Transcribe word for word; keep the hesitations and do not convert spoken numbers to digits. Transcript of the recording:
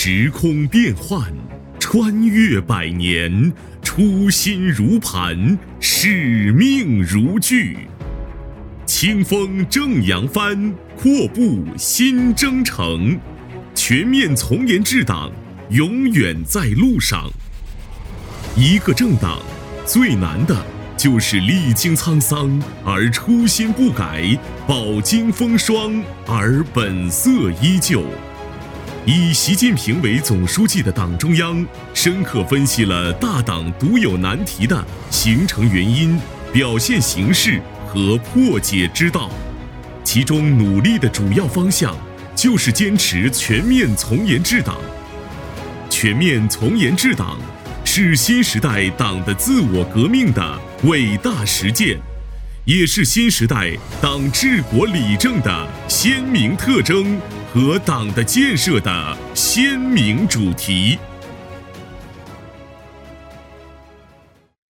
时空变幻，穿越百年，初心如磐，使命如炬。清风正扬帆，阔步新征程。全面从严治党，永远在路上。一个政党最难的就是历经沧桑而初心不改，饱经风霜而本色依旧。以习近平为总书记的党中央，深刻分析了大党独有难题的形成原因、表现形式和破解之道。其中努力的主要方向就是坚持全面从严治党。全面从严治党是新时代党的自我革命的伟大实践，也是新时代党治国理政的鲜明特征和党的建设的鲜明主题。